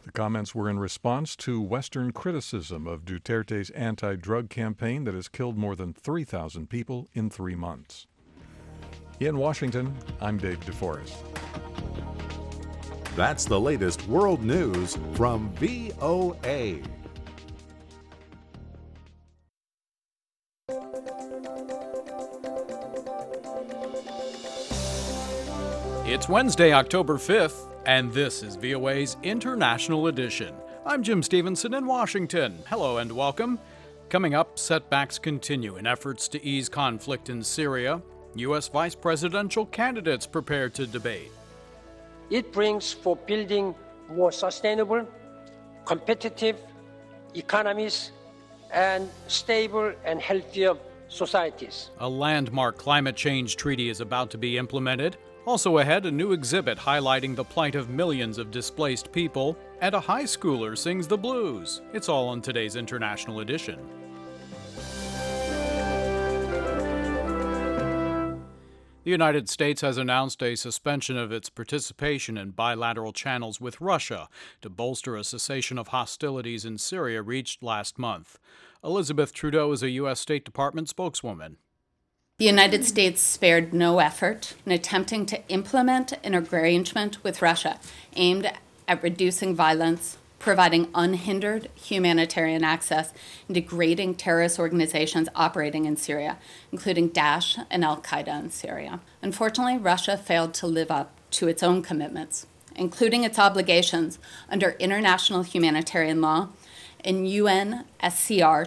The comments were in response to Western criticism of Duterte's anti-drug campaign that has killed more than 3,000 people in 3 months. In Washington, I'm Dave DeForest. That's the latest world news from VOA. It's Wednesday, October 5th, and this is VOA's International Edition. I'm Jim Stevenson in Washington. Hello and welcome. Coming up, setbacks continue in efforts to ease conflict in Syria. U.S. vice presidential candidates prepare to debate. It brings for building more sustainable, competitive economies and stable and healthier societies. A landmark climate change treaty is about to be implemented. Also ahead, a new exhibit highlighting the plight of millions of displaced people, and a high schooler sings the blues. It's all on today's International Edition. The United States has announced a suspension of its participation in bilateral channels with Russia to bolster a cessation of hostilities in Syria reached last month. Elizabeth Trudeau is a U.S. State Department spokeswoman. The United States spared no effort in attempting to implement an arrangement with Russia aimed at reducing violence, providing unhindered humanitarian access, and degrading terrorist organizations operating in Syria, including Daesh and Al-Qaeda in Syria. Unfortunately, Russia failed to live up to its own commitments, including its obligations under international humanitarian law and UN SCR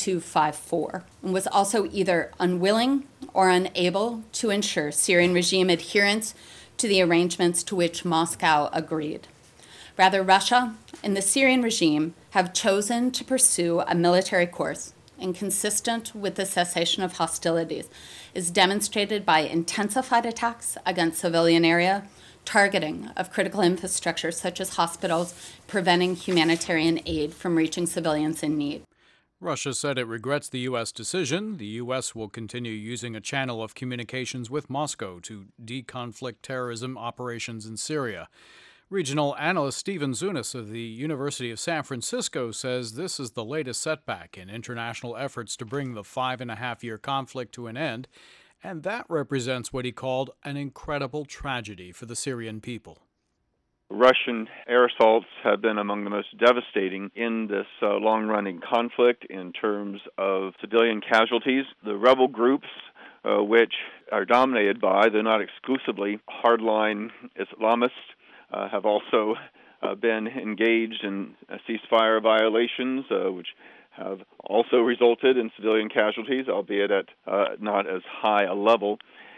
2254, and was also either unwilling or unable to ensure Syrian regime adherence to the arrangements to which Moscow agreed. Rather, Russia and the Syrian regime have chosen to pursue a military course inconsistent with the cessation of hostilities, is demonstrated by intensified attacks against civilian area, targeting of critical infrastructure such as hospitals, preventing humanitarian aid from reaching civilians in need. Russia said it regrets the U.S. decision. The U.S. will continue using a channel of communications with Moscow to deconflict terrorism operations in Syria. Regional analyst Stephen Zunis of the University of San Francisco says this is the latest setback in international efforts to bring the 5.5-year conflict to an end, and that represents what he called an incredible tragedy for the Syrian people. Russian air assaults have been among the most devastating in this long-running conflict in terms of civilian casualties. The rebel groups, which are dominated by, though not exclusively, hardline Islamists, have also been engaged in ceasefire violations, which have also resulted in civilian casualties, albeit at not as high a level.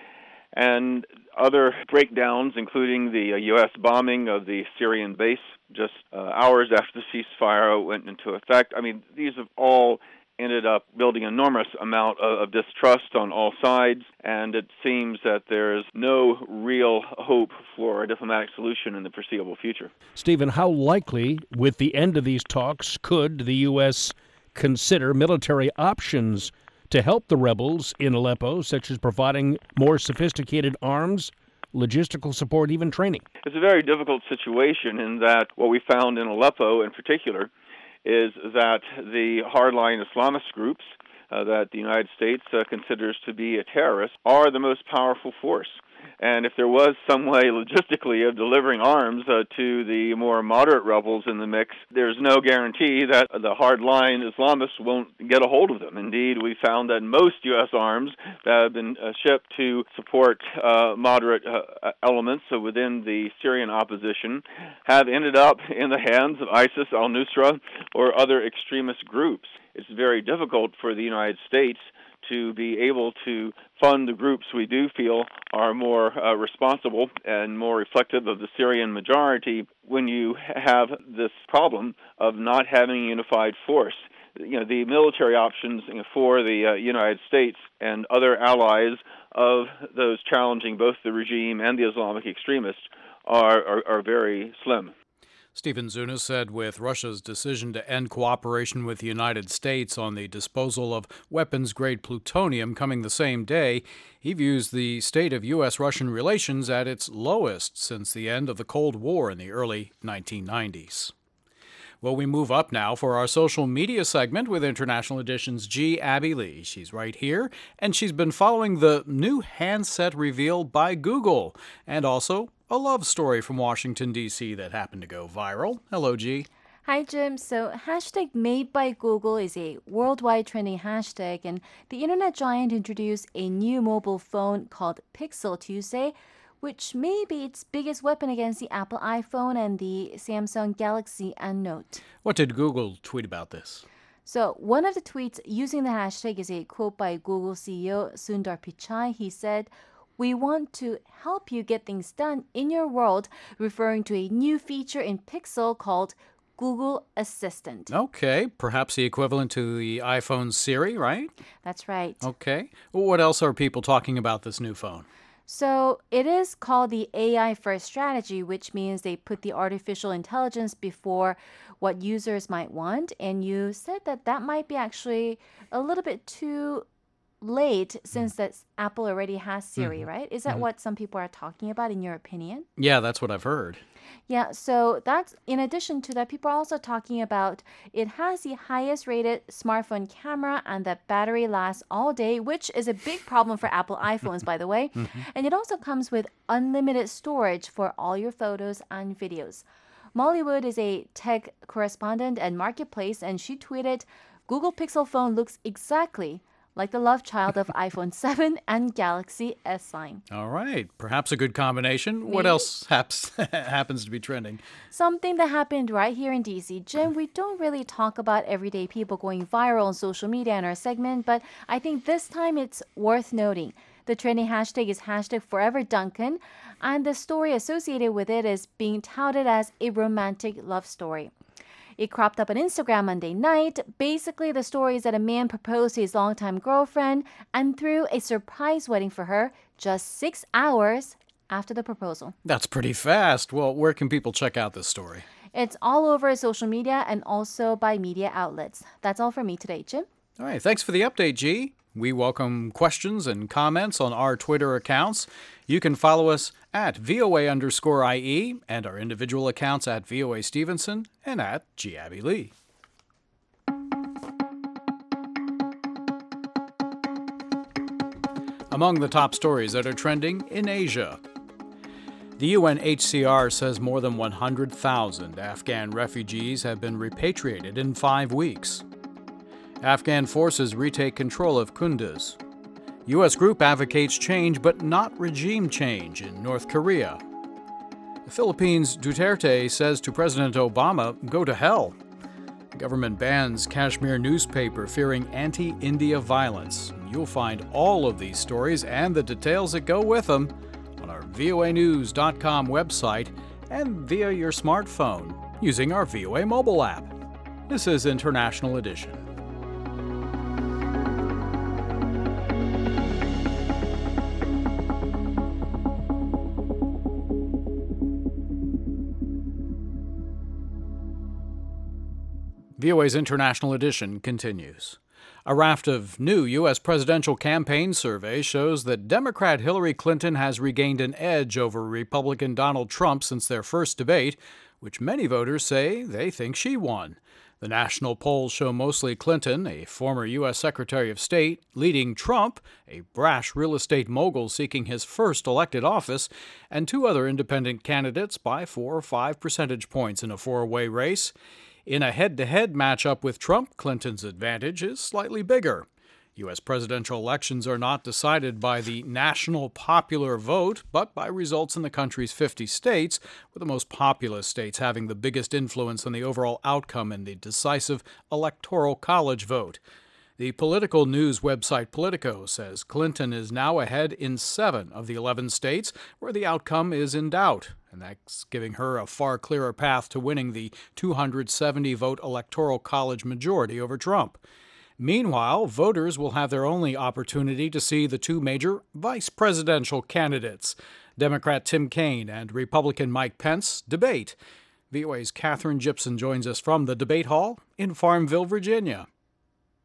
And other breakdowns, including the U.S. bombing of the Syrian base just hours after the ceasefire went into effect. I mean, these have all ended up building an enormous amount of distrust on all sides, and it seems that there's no real hope for a diplomatic solution in the foreseeable future. Stephen, how likely, with the end of these talks, could the U.S. consider military options to help the rebels in Aleppo, such as providing more sophisticated arms, logistical support, even training? It's a very difficult situation in that what we found in Aleppo in particular is that the hardline Islamist groups that the United States considers to be a terrorist are the most powerful force. And if there was some way logistically of delivering arms to the more moderate rebels in the mix, there's no guarantee that the hardline Islamists won't get a hold of them. Indeed, we found that most U.S. arms that have been shipped to support moderate elements within the Syrian opposition have ended up in the hands of ISIS, al-Nusra, or other extremist groups. It's very difficult for the United States to be able to fund the groups we do feel are more responsible and more reflective of the Syrian majority when you have this problem of not having a unified force. You know, the military options for the United States and other allies of those challenging both the regime and the Islamic extremists are very slim. Stephen Zunis said with Russia's decision to end cooperation with the United States on the disposal of weapons-grade plutonium coming the same day, he views the state of U.S.-Russian relations at its lowest since the end of the Cold War in the early 1990s. Well, we move up now for our social media segment with International Edition's G. Abby Lee. She's right here, and she's been following the new handset reveal by Google, and also a love story from Washington, D.C. that happened to go viral. Hello, G. Hi, Jim. So, hashtag made by Google is a worldwide trending hashtag, and the internet giant introduced a new mobile phone called Pixel Tuesday, which may be its biggest weapon against the Apple iPhone and the Samsung Galaxy and Note. What did Google tweet about this? So one of the tweets using the hashtag is a quote by Google CEO Sundar Pichai. He said, "We want to help you get things done in your world," referring to a new feature in Pixel called Google Assistant. Okay, perhaps the equivalent to the iPhone Siri, right? That's right. Okay. What else are people talking about this new phone? So it is called the AI first strategy, which means they put the artificial intelligence before what users might want. And you said that that might be actually a little bit too late since that Apple already has Siri, right? Is that what some people are talking about in your opinion? Yeah, that's what I've heard. Yeah, so that's in addition to that, people are also talking about it has the highest rated smartphone camera and that battery lasts all day, which is a big problem for Apple iPhones, by the way. And it also comes with unlimited storage for all your photos and videos. Molly Wood is a tech correspondent at Marketplace, and she tweeted, "Google Pixel phone looks exactly like the love child of iPhone 7 and Galaxy S sign." All right, perhaps a good combination. What Maybe. else happens to be trending? Something that happened right here in DC. Jim, we don't really talk about everyday people going viral on social media in our segment, but I think this time it's worth noting. The trending hashtag is hashtag Forever Duncan, and the story associated with it is being touted as a romantic love story. It cropped up on Instagram Monday night. Basically, the story is that a man proposed to his longtime girlfriend and threw a surprise wedding for her just 6 hours after the proposal. That's pretty fast. Well, where can people check out this story? It's all over social media and also by media outlets. That's all for me today, Jim. All right, thanks for the update, G. We welcome questions and comments on our Twitter accounts. You can follow us at VOA_IE and our individual accounts at VOA Stevenson and at G. Abby Lee. Among the top stories that are trending in Asia. The UNHCR says more than 100,000 Afghan refugees have been repatriated in 5 weeks. Afghan forces retake control of Kunduz. U.S. group advocates change but not regime change in North Korea. The Philippines' Duterte says to President Obama, "Go to hell." The government bans Kashmir newspaper fearing anti-India violence. You'll find all of these stories and the details that go with them on our voanews.com website and via your smartphone using our VOA mobile app. This is International Edition. VOA's International Edition continues. A raft of new U.S. presidential campaign surveys shows that Democrat Hillary Clinton has regained an edge over Republican Donald Trump since their first debate, which many voters say they think she won. The national polls show mostly Clinton, a former U.S. Secretary of State, leading Trump, a brash real estate mogul seeking his first elected office, and 2 other independent candidates by 4 or 5 percentage points in a 4-way race. In a head-to-head matchup with Trump, Clinton's advantage is slightly bigger. U.S. presidential elections are not decided by the national popular vote, but by results in the country's 50 states, with the most populous states having the biggest influence on the overall outcome in the decisive Electoral College vote. The political news website Politico says Clinton is now ahead in 7 of the 11 states where the outcome is in doubt, and that's giving her a far clearer path to winning the 270-vote Electoral College majority over Trump. Meanwhile, voters will have their only opportunity to see the 2 major vice presidential candidates, Democrat Tim Kaine and Republican Mike Pence, debate. VOA's Katherine Gibson joins us from the debate hall in Farmville, Virginia.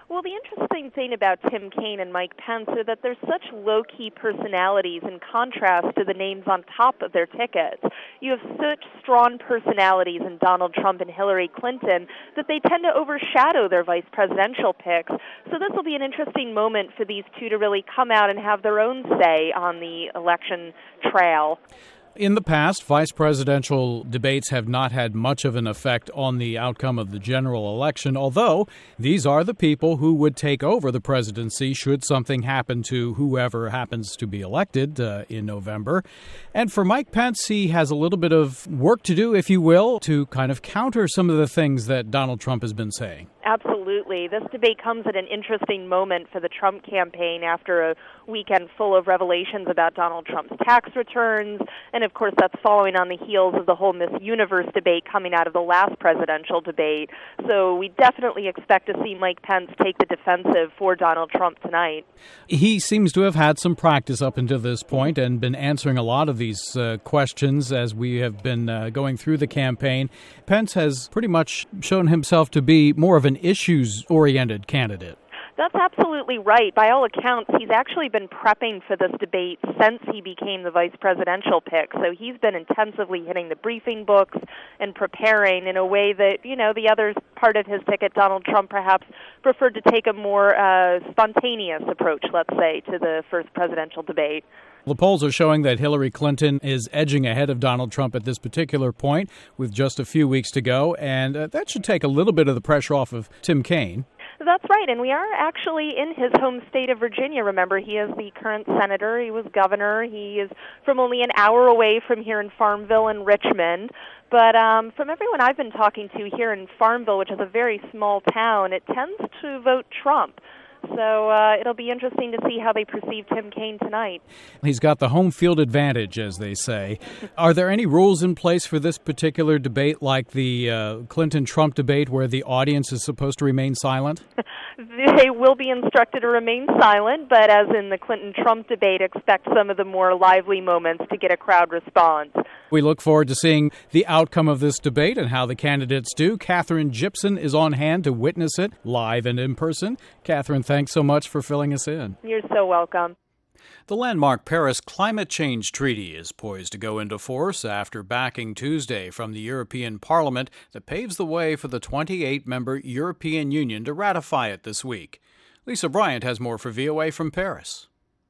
Well, the interesting thing about Tim Kaine and Mike Pence are that they're such low-key personalities in contrast to the names on top of their tickets. You have such strong personalities in Donald Trump and Hillary Clinton that they tend to overshadow their vice presidential picks. So this will be an interesting moment for these two to really come out and have their own say on the election trail. In the past, vice presidential debates have not had much of an effect on the outcome of the general election, although these are the people who would take over the presidency should something happen to whoever happens to be elected in November. And for Mike Pence, he has a little bit of work to do, if you will, to kind of counter some of the things that Donald Trump has been saying. Absolutely. This debate comes at an interesting moment for the Trump campaign after a weekend full of revelations about Donald Trump's tax returns. And, of course, that's following on the heels of the whole Miss Universe debate coming out of the last presidential debate. So we definitely expect to see Mike Pence take the defensive for Donald Trump tonight. He seems to have had some practice up until this point and been answering a lot of these questions as we have been going through the campaign. Pence has pretty much shown himself to be more of an issues-oriented candidate. That's absolutely right. By all accounts, he's actually been prepping for this debate since he became the vice presidential pick. So he's been intensively hitting the briefing books and preparing in a way that, the other part of his ticket, Donald Trump, perhaps preferred to take a more spontaneous approach, let's say, to the first presidential debate. The polls are showing that Hillary Clinton is edging ahead of Donald Trump at this particular point with just a few weeks to go, and that should take a little bit of the pressure off of Tim Kaine. That's right, and we are actually in his home state of Virginia. Remember, he is the current senator. He was governor. He is from only an hour away from here in Farmville and Richmond. But from everyone I've been talking to here in Farmville, which is a very small town, it tends to vote Trump. So it'll be interesting to see how they perceive Tim Kaine tonight. He's got the home field advantage, as they say. Are there any rules in place for this particular debate, like the Clinton-Trump debate, where the audience is supposed to remain silent? They will be instructed to remain silent, but as in the Clinton-Trump debate, expect some of the more lively moments to get a crowd response. We look forward to seeing the outcome of this debate and how the candidates do. Catherine Gibson is on hand to witness it live and in person. Catherine, thanks so much for filling us in. You're so welcome. The landmark Paris Climate Change Treaty is poised to go into force after backing Tuesday from the European Parliament that paves the way for the 28-member European Union to ratify it this week. Lisa Bryant has more for VOA from Paris.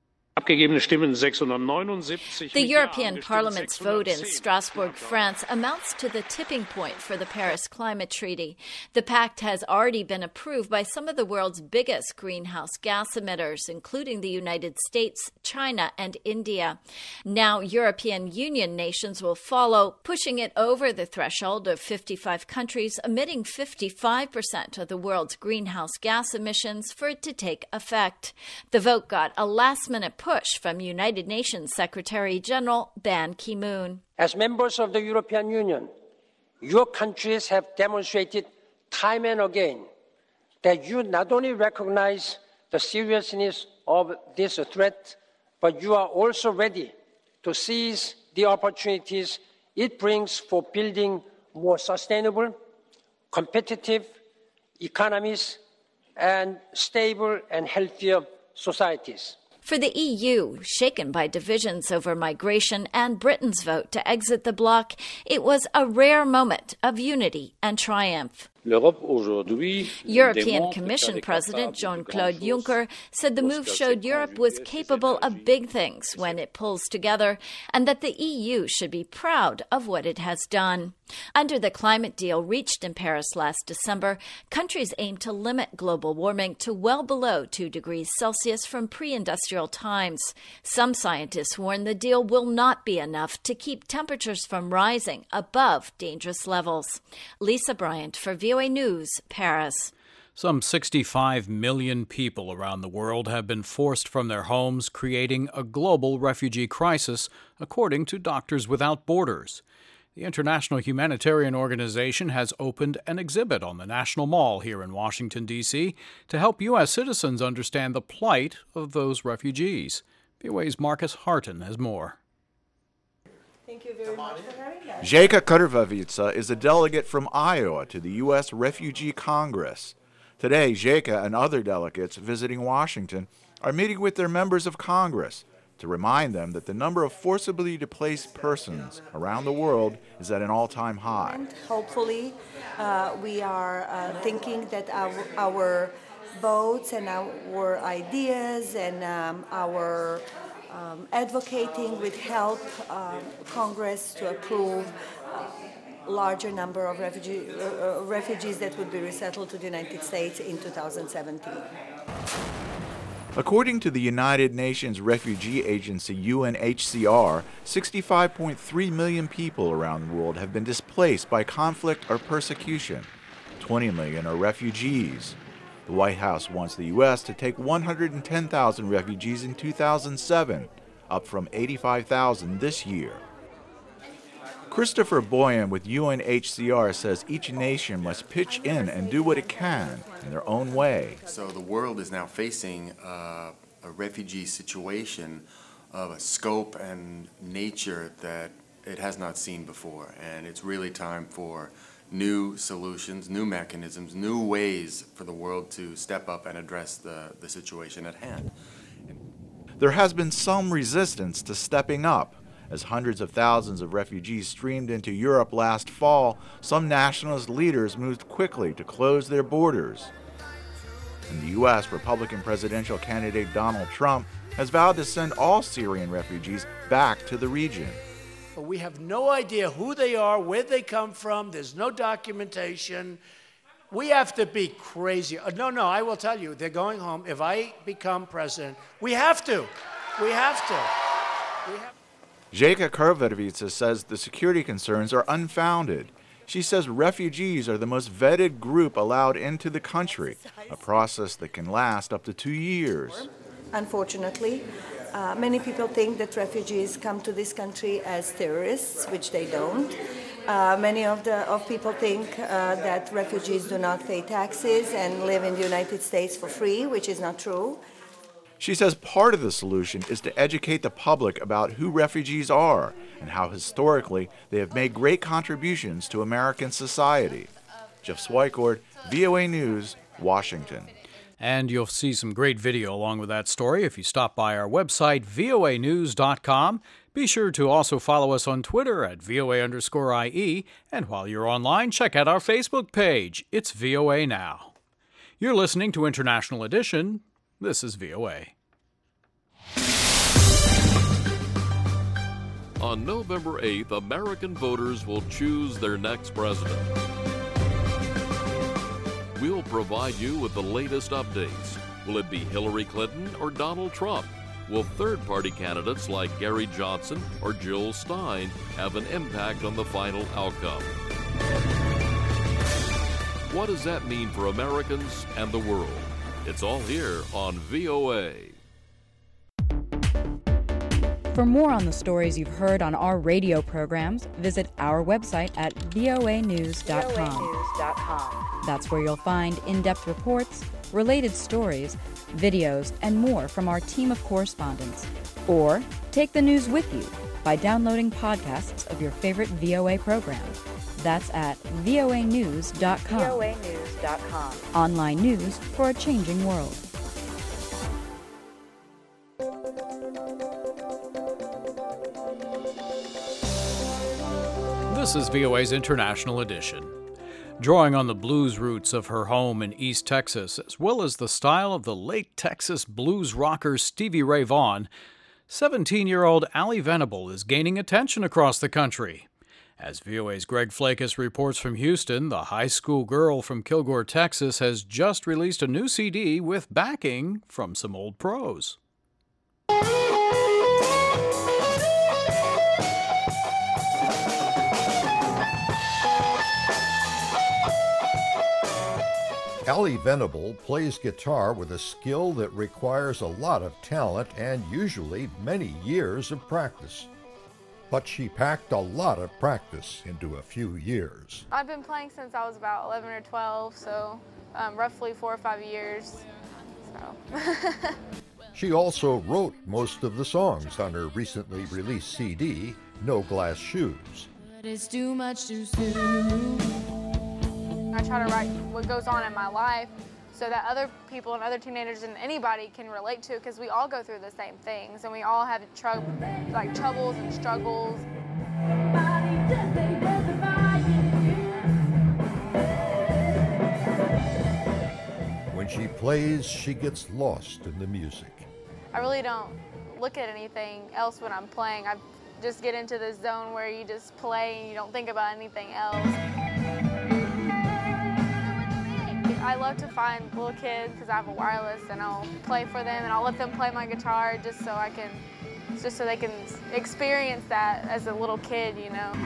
The European Parliament's vote in Strasbourg, France, amounts to the tipping point for the Paris Climate Treaty. The pact has already been approved by some of the world's biggest greenhouse gas emitters, including the United States, China, and India. Now, European Union nations will follow, pushing it over the threshold of 55 countries emitting 55% of the world's greenhouse gas emissions for it to take effect. The vote got a last-minute push from United Nations Secretary General Ban Ki-moon. As members of the European Union, your countries have demonstrated time and again that you not only recognize the seriousness of this threat, but you are also ready to seize the opportunities it brings for building more sustainable, competitive economies and stable and healthier societies. For the EU, shaken by divisions over migration and Britain's vote to exit the bloc, it was a rare moment of unity and triumph. European Commission President Jean-Claude Juncker said the move showed Europe was capable of big things when it pulls together, and that the EU should be proud of what it has done. Under the climate deal reached in Paris last December, countries aim to limit global warming to well below 2 degrees Celsius from pre-industrial times. Some scientists warn the deal will not be enough to keep temperatures from rising above dangerous levels. Lisa Bryant for VOA News, Paris. Some 65 million people around the world have been forced from their homes, creating a global refugee crisis, according to Doctors Without Borders. The International Humanitarian Organization has opened an exhibit on the National Mall here in Washington, D.C., to help U.S. citizens understand the plight of those refugees. VOA's Marcus Harton has more. Thank you very much for having us. Zheka Krvavica is a delegate from Iowa to the U.S. Refugee Congress. Today, JICA and other delegates visiting Washington are meeting with their members of Congress to remind them that the number of forcibly displaced persons around the world is at an all-time high. And hopefully, we are thinking that our votes and our ideas and our advocating will help Congress to approve a larger number of refugees that would be resettled to the United States in 2017. According to the United Nations Refugee Agency, UNHCR, 65.3 million people around the world have been displaced by conflict or persecution. 20 million are refugees. The White House wants the U.S. to take 110,000 refugees in 2007, up from 85,000 this year. Christopher Boyan with UNHCR says each nation must pitch in and do what it can in their own way. So the world is now facing a refugee situation of a scope and nature that it has not seen before. And it's really time for new solutions, new mechanisms, new ways for the world to step up and address the situation at hand. There has been some resistance to stepping up. As hundreds of thousands of refugees streamed into Europe last fall, some nationalist leaders moved quickly to close their borders. In the U.S., Republican presidential candidate Donald Trump has vowed to send all Syrian refugees back to the region. We have no idea who they are, where they come from. There's no documentation. We have to be crazy. No, I will tell you, they're going home. If I become president, we have to. We have to. Jaka Krvavitsa says the security concerns are unfounded. She says refugees are the most vetted group allowed into the country, a process that can last up to 2 years. Unfortunately, many people think that refugees come to this country as terrorists, which they don't. Many of people think that refugees do not pay taxes and live in the United States for free, which is not true. She says part of the solution is to educate the public about who refugees are and how historically they have made great contributions to American society. Jeff Swicord, VOA News, Washington. And you'll see some great video along with that story if you stop by our website, voanews.com. Be sure to also follow us on Twitter at VOA_IE. And while you're online, check out our Facebook page. It's VOA Now. You're listening to International Edition. This is VOA. On November 8th, American voters will choose their next president. We'll provide you with the latest updates. Will it be Hillary Clinton or Donald Trump? Will third-party candidates like Gary Johnson or Jill Stein have an impact on the final outcome? What does that mean for Americans and the world? It's all here on VOA. For more on the stories you've heard on our radio programs, visit our website at voanews.com. That's where you'll find in-depth reports, related stories, videos, and more from our team of correspondents. Or take the news with you by downloading podcasts of your favorite VOA programs. That's at voanews.com. voanews.com. Online news for a changing world. This is VOA's International Edition. Drawing on the blues roots of her home in East Texas, as well as the style of the late Texas blues rocker Stevie Ray Vaughan, 17-year-old Allie Venable is gaining attention across the country. As VOA's Greg Flakus reports from Houston, the high school girl from Kilgore, Texas, has just released a new CD with backing from some old pros. Allie Venable plays guitar with a skill that requires a lot of talent and usually many years of practice. But she packed a lot of practice into a few years. I've been playing since I was about 11 or 12, so roughly 4 or 5 years. She also wrote most of the songs on her recently released CD, No Glass Shoes. But it's too much too soon. I try to write what goes on in my life so that other people and other teenagers and anybody can relate to, because we all go through the same things and we all have troubles and struggles. When she plays, she gets lost in the music. I really don't look at anything else when I'm playing. I just get into this zone where you just play and you don't think about anything else. I love to find little kids because I have a wireless, and I'll play for them and I'll let them play my guitar just so they can experience that as a little kid, you know.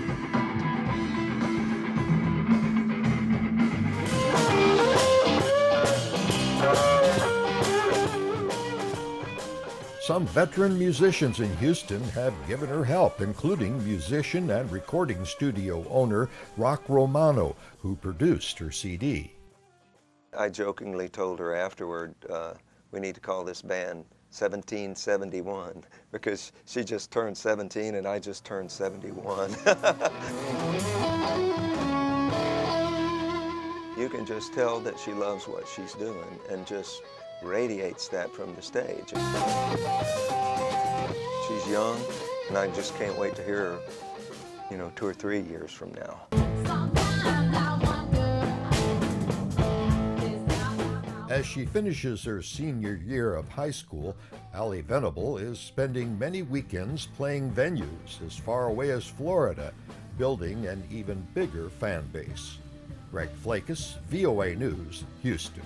Some veteran musicians in Houston have given her help, including musician and recording studio owner Rock Romano, who produced her CD. I jokingly told her afterward, we need to call this band 1771, because she just turned 17 and I just turned 71. You can just tell that she loves what she's doing and just radiates that from the stage. She's young, and I just can't wait to hear her, 2 or 3 years from now. As she finishes her senior year of high school, Ali Venable is spending many weekends playing venues as far away as Florida, building an even bigger fan base. Greg Flakus, VOA News, Houston.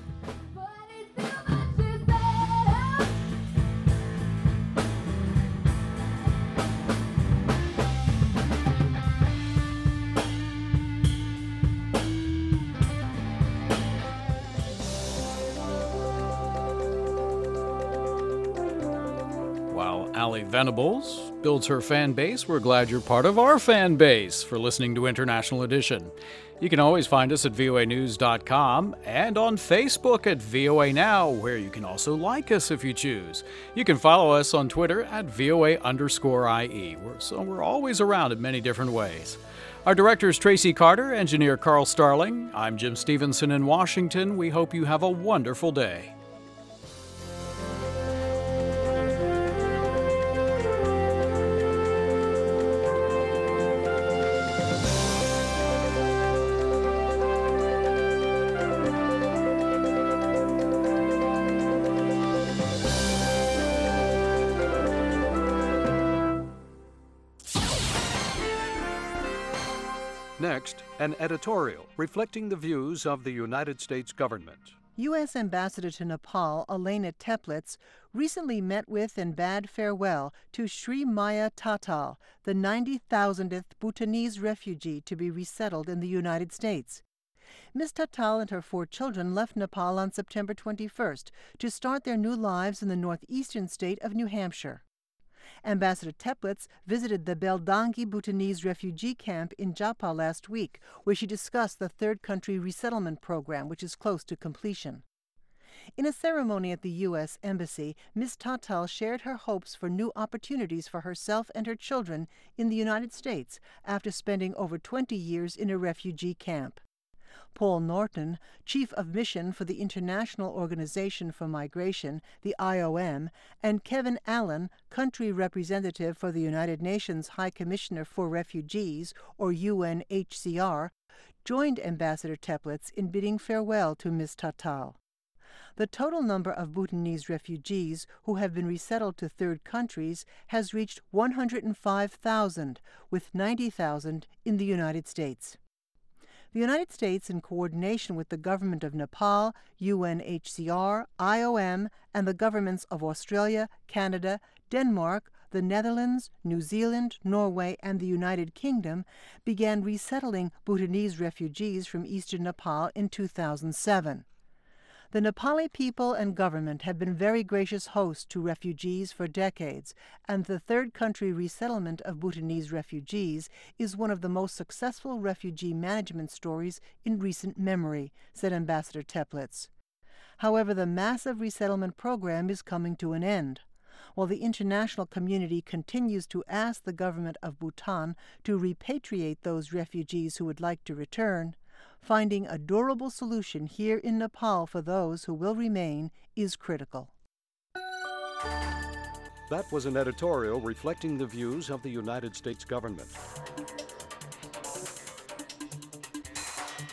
Ali Venables builds her fan base. We're glad you're part of our fan base for listening to International Edition. You can always find us at voanews.com and on Facebook at VOA Now, where you can also like us if you choose. You can follow us on Twitter at VOA_IE. So we're always around in many different ways. Our director is Tracy Carter, engineer Carl Starling. I'm Jim Stevenson in Washington. We hope you have a wonderful day. Next, an editorial reflecting the views of the United States government. U.S. Ambassador to Nepal, Elena Teplitz, recently met with and bade farewell to Sri Maya Tatal, the 90,000th Bhutanese refugee to be resettled in the United States. Ms. Tatal and her 4 children left Nepal on September 21st to start their new lives in the northeastern state of New Hampshire. Ambassador Teplitz visited the Beldangi Bhutanese refugee camp in Japa last week, where she discussed the third country resettlement program, which is close to completion. In a ceremony at the U.S. Embassy, Ms. Tatal shared her hopes for new opportunities for herself and her children in the United States after spending over 20 years in a refugee camp. Paul Norton, Chief of Mission for the International Organization for Migration, the IOM, and Kevin Allen, Country Representative for the United Nations High Commissioner for Refugees, or UNHCR, joined Ambassador Teplitz in bidding farewell to Ms. Tatal. The total number of Bhutanese refugees who have been resettled to third countries has reached 105,000, with 90,000 in the United States. The United States, in coordination with the government of Nepal, UNHCR, IOM, and the governments of Australia, Canada, Denmark, the Netherlands, New Zealand, Norway, and the United Kingdom, began resettling Bhutanese refugees from eastern Nepal in 2007. The Nepali people and government have been very gracious hosts to refugees for decades, and the third country resettlement of Bhutanese refugees is one of the most successful refugee management stories in recent memory, said Ambassador Teplitz. However, the massive resettlement program is coming to an end. While the international community continues to ask the government of Bhutan to repatriate those refugees who would like to return, finding a durable solution here in Nepal for those who will remain is critical. That was an editorial reflecting the views of the United States government.